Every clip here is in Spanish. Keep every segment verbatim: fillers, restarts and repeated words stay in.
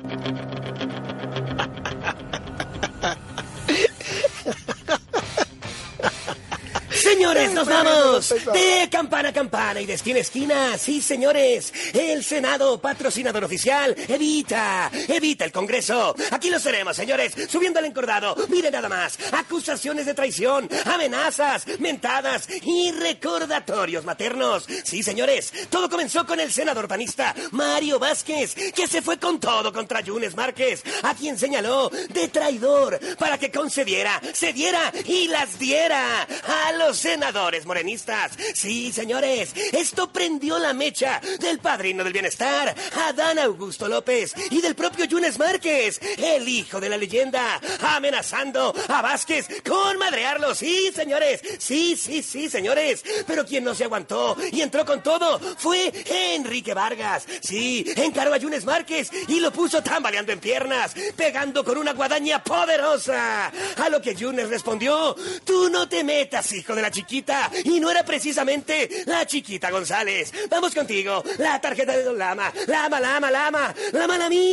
Señores, nos vamos de campana a campana y de esquina a esquina. Sí, señores, el Senado, patrocinador oficial, evita, evita el Congreso. Aquí los tenemos, señores, subiendo al encordado. Miren nada más, acusaciones de traición, amenazas, mentadas y recordatorios maternos. Sí, señores, todo comenzó con el senador panista Mario Vázquez, que se fue con todo contra Yunes Márquez, a quien señaló de traidor para que concediera, cediera y las diera a los senadores morenistas. Sí, señores, esto prendió la mecha del padrino del bienestar, Adán Augusto López, y del propio Yunes Márquez, el hijo de la leyenda, amenazando a Vázquez con madrearlo. Sí, señores, sí, sí, sí, señores, pero quien no se aguantó y entró con todo fue Enrique Vargas. Sí, encaró a Yunes Márquez y lo puso tambaleando en piernas, pegando con una guadaña poderosa, a lo que Yunes respondió: tú no te metas, hijo de la chiquita, y no era precisamente la chiquita González. Vamos contigo, la tarjeta de Don Lama, Lama, Lama, Lama, la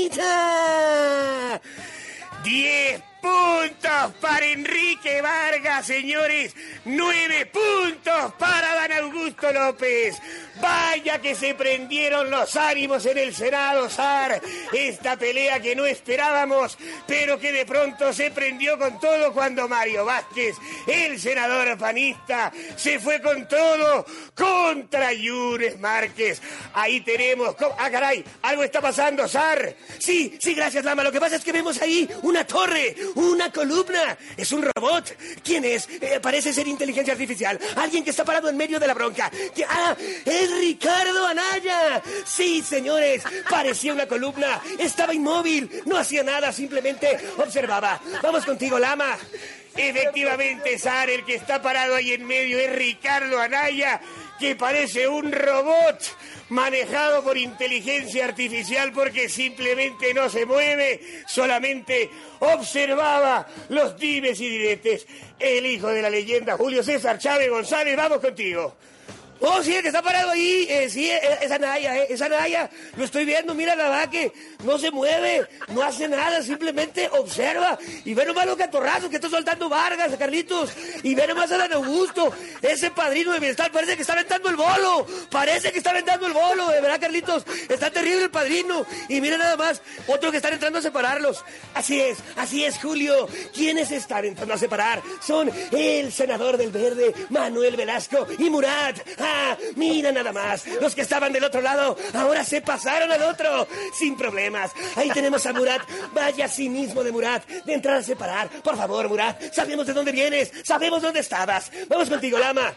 Malamita. Diez puntos para Enrique Vargas, señores. Nueve puntos para Dan Augusto López. Vaya que se prendieron los ánimos en el Senado, Sar. Esta pelea que no esperábamos, pero que de pronto se prendió con todo cuando Mario Vázquez, el senador panista, se fue con todo contra Yunes Márquez. Ahí tenemos... ¡Ah, caray! Algo está pasando, Sar. Sí, sí, gracias, Lama. Lo que pasa es que vemos ahí una torre, una columna. Es un robot. ¿Quién es? Eh, parece ser inteligencia artificial. Alguien que está parado en medio de la bronca. ¿Qué? ¡Ah! ¡Es Ricardo Anaya! Sí, señores, parecía una columna. Estaba inmóvil, no hacía nada, simplemente observaba. Vamos contigo, Lama. Efectivamente, Sar, el que está parado ahí en medio es Ricardo Anaya, que parece un robot manejado por inteligencia artificial, porque simplemente no se mueve, solamente observaba los dimes y diretes. El hijo de la leyenda, Julio César Chávez González, vamos contigo. Oh, sí, el que está parado ahí, eh, sí, es, es Anaya, eh, es Anaya, lo estoy viendo, mira la vaca, no se mueve, no hace nada, simplemente observa, y ve nomás los catorrazos que está soltando Vargas, Carlitos, y ve nomás a Dan Augusto, ese padrino de bienestar, parece que está aventando el bolo, parece que está aventando el bolo, de verdad, Carlitos, está terrible el padrino, y mira nada más, otros que están entrando a separarlos. Así es, así es, Julio, ¿quiénes están entrando a separar? Son el senador del Verde, Manuel Velasco, y Murat. ¡Ah! Mira nada más, los que estaban del otro lado ahora se pasaron al otro, sin problemas. Ahí tenemos a Murat. Vaya cinismo de Murat, de entrar a separar. Por favor, Murat, sabemos de dónde vienes, sabemos dónde estabas. Vamos contigo, Lama.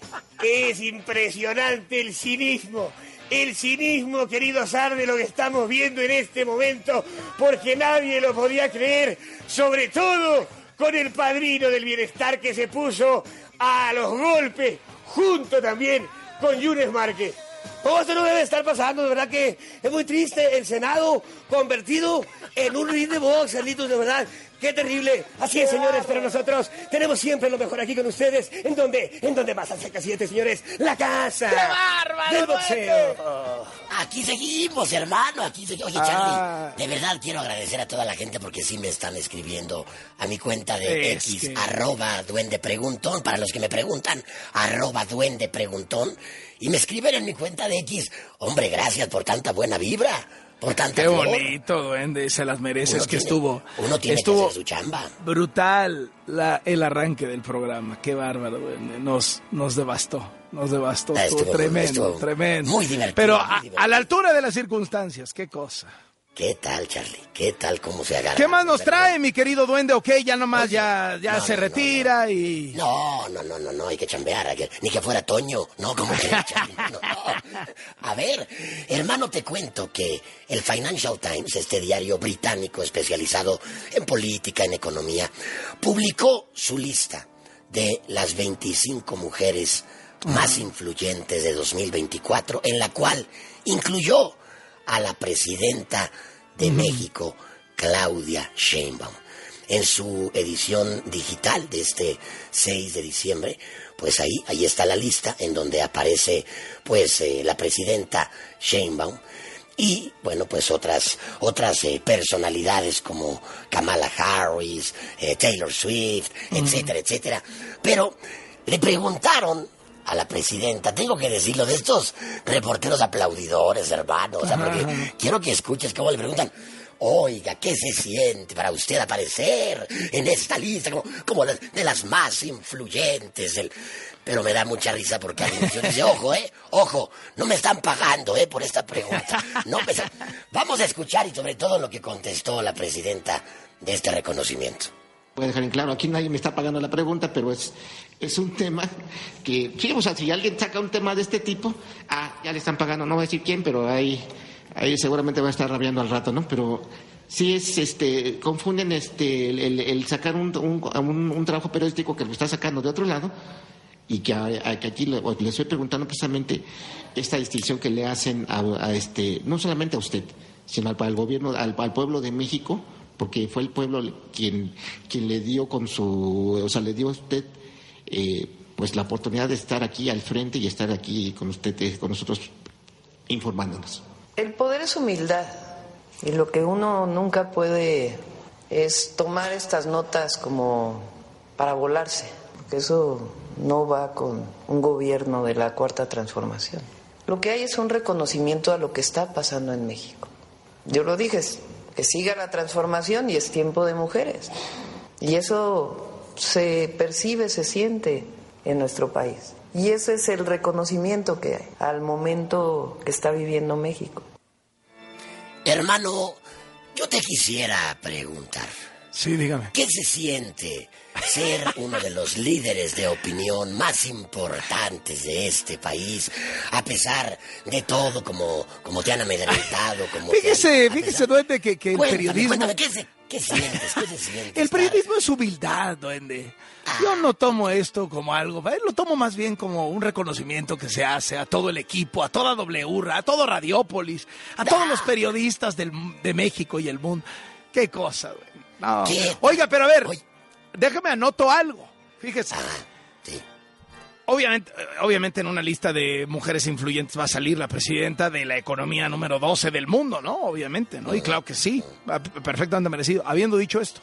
Es impresionante el cinismo. El cinismo, querido Sar, de lo que estamos viendo en este momento, porque nadie lo podía creer, sobre todo con el padrino del bienestar que se puso a los golpes, junto también con Yunes Márquez. Oh, esto no debe estar pasando, de verdad que es muy triste. El Senado convertido en un ring de box, Carlitos, de verdad. ¡Qué terrible! Así es, señores, pero nosotros tenemos siempre lo mejor aquí con ustedes. ¿En dónde? ¿En dónde más hace siete, señores? ¡La casa! ¡Qué bárbaro, del boxeo! Oh. Aquí seguimos, hermano, aquí seguimos. Oye, Charlie, ah. de verdad quiero agradecer a toda la gente porque sí me están escribiendo a mi cuenta de es X, que... arroba duende preguntón, para los que me preguntan, arroba duende preguntón, y me escriben en mi cuenta de X. Hombre, gracias por tanta buena vibra. Por tanta Qué flor. Bonito, duende, se las mereces. Uno que tiene, estuvo. Uno tiene estuvo que hacer su chamba. Brutal la, el arranque del programa. Qué bárbaro, duende. Nos, nos devastó, nos devastó. Ah, estuvo, estuvo tremendo, estuvo tremendo. Muy divertido. Pero muy a, divertido. a la altura de las circunstancias, qué cosa. ¿Qué tal, Charlie? ¿Qué tal? ¿Cómo se agarra? ¿Qué más nos trae, mi querido duende? Ok, ya nomás, Oye, ya, ya no, se no, retira no, no. y... No, no, no, no, no, hay que chambear, hay que... ni que fuera Toño, no, como que Charlie, no, no. A ver, hermano, te cuento que el Financial Times, este diario británico especializado en política, en economía, publicó su lista de las veinticinco mujeres uh-huh. más influyentes de dos mil veinticuatro, en la cual incluyó a la presidenta de mm. México, Claudia Sheinbaum. En su edición digital de este seis de diciembre, pues ahí, ahí está la lista en donde aparece pues eh, la presidenta Sheinbaum Y, bueno, pues otras otras eh, personalidades como Kamala Harris, eh, Taylor Swift, etcétera, uh-huh. etcétera. Pero le preguntaron a la presidenta, tengo que decirlo, de estos reporteros aplaudidores, hermano, o sea, porque uh-huh. quiero que escuches cómo le preguntan, oiga, ¿qué se siente para usted aparecer en esta lista como, como de, de las más influyentes? El... Pero me da mucha risa porque al inicio dice, ojo, eh, ojo, no me están pagando, eh, por esta pregunta. No me están... Vamos a escuchar y sobre todo lo que contestó la presidenta de este reconocimiento. Voy a dejar en claro, aquí nadie me está pagando la pregunta, pero es, es un tema que, sí, o sea, si alguien saca un tema de este tipo, ah, ya le están pagando, no voy a decir quién, pero ahí, ahí seguramente va a estar rabiando al rato, ¿no? Pero sí es, este, confunden este, el, el, el sacar un, un, un, un trabajo periodístico que lo está sacando de otro lado, y que, a, a, que aquí le, le estoy preguntando precisamente esta distinción que le hacen a, a este, no solamente a usted, sino al, al gobierno, al, al pueblo de México, porque fue el pueblo quien, quien le dio con su, o sea, le dio a usted eh, pues la oportunidad de estar aquí al frente y estar aquí con usted, con nosotros, informándonos. El poder es humildad, y lo que uno nunca puede es tomar estas notas como para volarse, porque eso no va con un gobierno de la Cuarta Transformación. Lo que hay es un reconocimiento a lo que está pasando en México. Yo lo dije, que siga la transformación y es tiempo de mujeres. Y eso se percibe, se siente en nuestro país. Y ese es el reconocimiento que hay al momento que está viviendo México. Hermano, yo te quisiera preguntar. Sí, dígame. ¿Qué se siente ser uno de los líderes de opinión más importantes de este país, a pesar de todo, como, como te han amedrentado? Como fíjese, han, fíjese, pesar... duende, que, que el cuéntame, periodismo... Cuéntame, ¿qué, se, ¿qué sientes? ¿Qué se siente? El periodismo es humildad, duende. Ah. Yo no tomo esto como algo, lo tomo más bien como un reconocimiento que se hace a todo el equipo, a toda W, a todo Radiópolis, a todos ah. los periodistas del, de México y el mundo. Qué cosa, güey. No. Oiga, pero a ver, Oye. déjame anoto algo. Fíjese. Ah, sí. Obviamente, obviamente en una lista de mujeres influyentes va a salir la presidenta de la economía número doce del mundo, ¿no? Obviamente, ¿no? Y claro que sí, perfectamente merecido. Habiendo dicho esto,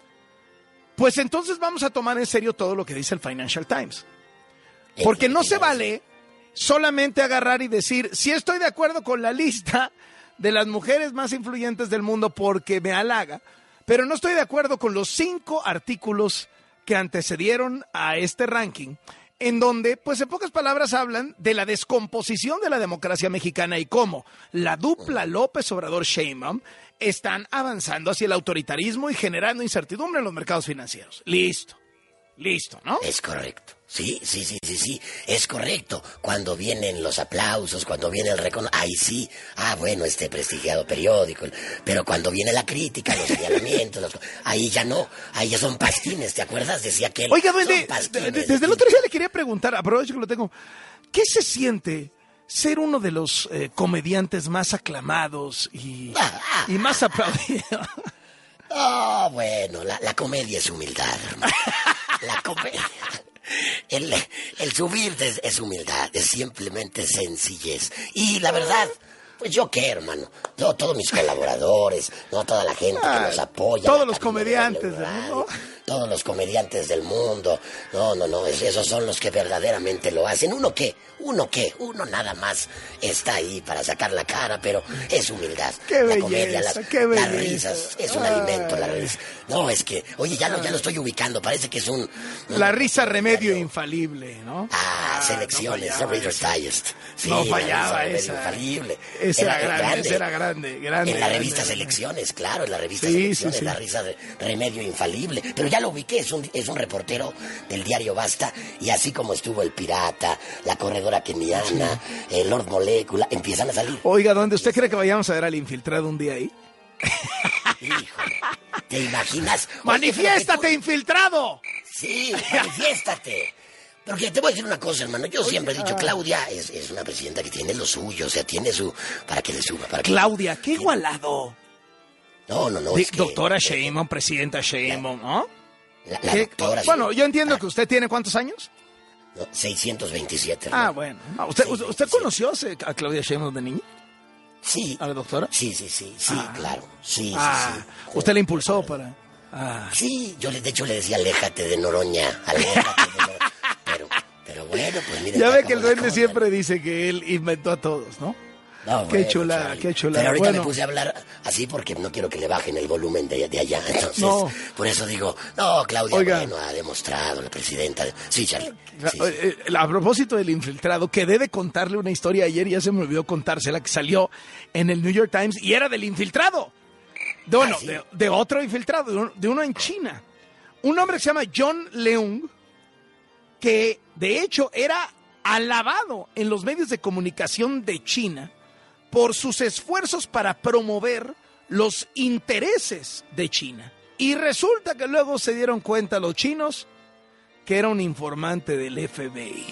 pues entonces vamos a tomar en serio todo lo que dice el Financial Times. Porque no se vale solamente agarrar y decir, sí estoy de acuerdo con la lista de las mujeres más influyentes del mundo porque me halaga, pero no estoy de acuerdo con los cinco artículos que antecedieron a este ranking, en donde, pues en pocas palabras, hablan de la descomposición de la democracia mexicana y cómo la dupla López Obrador-Sheinbaum están avanzando hacia el autoritarismo y generando incertidumbre en los mercados financieros. Listo, listo, ¿no? Es correcto. Sí, sí, sí, sí, sí, es correcto. Cuando vienen los aplausos, cuando viene el reconocimiento, ahí sí, ah, bueno, este prestigiado periódico, pero cuando viene la crítica, los señalamientos, los... ahí ya no, ahí ya son pasquines, ¿te acuerdas? Decía que... Oiga, duende, desde el otro día le quería preguntar, aprovecho que lo tengo, ¿qué se siente ser uno de los eh, comediantes más aclamados y, ah, ah, y más aplaudidos? Oh, bueno, la, la comedia es humildad, hermano. La comedia... El, el subir es, es humildad, es simplemente sencillez. Y la verdad, pues yo qué, hermano, no, todos mis colaboradores, no toda la gente que nos apoya. Todos los comediantes del mundo. Todos los comediantes del mundo. No, no, no, esos son los que verdaderamente lo hacen. ¿Uno qué? ¿Uno qué? Uno nada más está ahí para sacar la cara, pero es humildad. Qué la belleza, comedia, las, qué belleza. Las risas, es un Ay. alimento, la risa. No, es que, oye, ya lo, ya lo estoy ubicando, parece que es un... un la risa un, remedio un, infalible, ¿no? Ah, ah selecciones, no Reader's Digest. Sí, no fallaba la esa. Infalible. Esa era, era grande, grande, esa era grande, grande. En la grande, revista grande. Selecciones, claro, en la revista sí, Selecciones, sí, sí. la risa de remedio infalible. Pero ya lo ubiqué, es un, es un reportero del diario Basta, y así como estuvo el Pirata, la corredora keniana, sí. el Lord Molecula, empiezan a salir. Oiga, ¿dónde usted cree que vayamos a ver al infiltrado un día ahí? Híjole, ¿te imaginas? ¡Manifiéstate, Oye, tú... infiltrado! Sí, manifiéstate. Porque te voy a decir una cosa, hermano. Yo Oye, siempre he dicho, ah. Claudia es, es una presidenta que tiene lo suyo, o sea, tiene su... para que le suba. Para que Claudia, le... qué igualado. No, no, no. D- es que, doctora Sheinbaum, presidenta Sheinbaum, ¿no? La, la doctora, bueno, yo entiendo ah. que usted tiene ¿cuántos años? No, seiscientos veintisiete. Hermano. Ah, bueno. ¿Usted, usted conoció a Claudia Sheinbaum de niña? Sí. ¿A la doctora? Sí, sí, sí, sí, Ah. claro. Sí, Ah, sí, sí. usted la impulsó para... Ah. Sí, yo le, de hecho le decía, aléjate de Noroña, aléjate de Noroña. Pero, pero bueno, pues mire. Ya ve que el duende duende siempre dice que él inventó a todos, ¿no? No, Qué bueno, chula, Charlie. qué chula. Pero ahorita Bueno. me puse a hablar así porque no quiero que le bajen el volumen de, de allá. Entonces, No. por eso digo, no, Claudia, Oiga. bueno, ha demostrado, la presidenta. Sí, Charlie. Sí, sí. Eh, eh, A propósito del infiltrado, que debe contarle una historia ayer, ya se me olvidó contársela, que salió en el New York Times y era del infiltrado. De, bueno, Ah, ¿sí? de, de otro infiltrado, de, un- de uno en China. Un hombre que se llama John Leung, que de hecho era alabado en los medios de comunicación de China por sus esfuerzos para promover los intereses de China. Y resulta que luego se dieron cuenta los chinos que era un informante del F B I.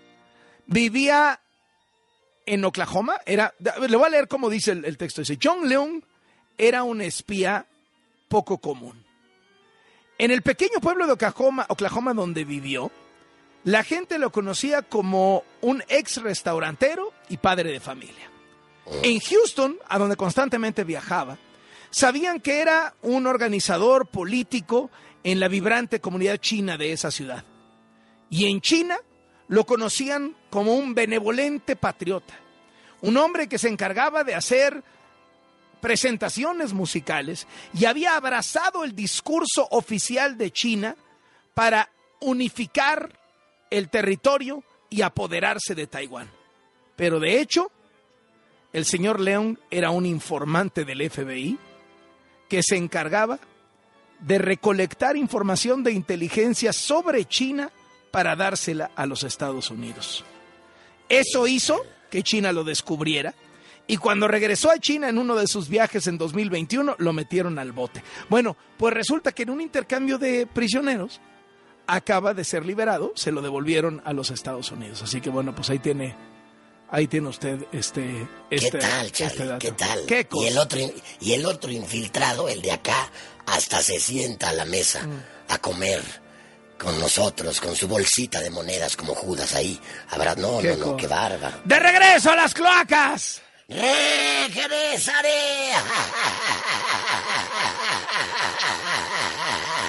Vivía en Oklahoma, era, le voy a leer cómo dice el, el texto. Dice, John Leung era un espía poco común. En el pequeño pueblo de Oklahoma, Oklahoma donde vivió, la gente lo conocía como un ex restaurantero y padre de familia. En Houston, a donde constantemente viajaba, sabían que era un organizador político en la vibrante comunidad china de esa ciudad. Y en China lo conocían como un benevolente patriota, un hombre que se encargaba de hacer presentaciones musicales y había abrazado el discurso oficial de China para unificar el territorio y apoderarse de Taiwán. Pero de hecho, el señor Leung era un informante del F B I que se encargaba de recolectar información de inteligencia sobre China para dársela a los Estados Unidos. Eso hizo que China lo descubriera y cuando regresó a China en uno de sus viajes en dos mil veintiuno lo metieron al bote. Bueno, pues resulta que en un intercambio de prisioneros acaba de ser liberado, se lo devolvieron a los Estados Unidos. Así que bueno, pues ahí tiene... Ahí tiene usted este, este ¿Qué tal, Charlie? este dato. ¿Qué tal? ¿Qué cosa? Y el otro y el otro infiltrado, el de acá, hasta se sienta a la mesa Mm. a comer con nosotros, con su bolsita de monedas como Judas ahí. Habrá, no, ¿Qué no, no, cosa? qué bárbaro. ¡De regreso a las cloacas! ¡Regresaré!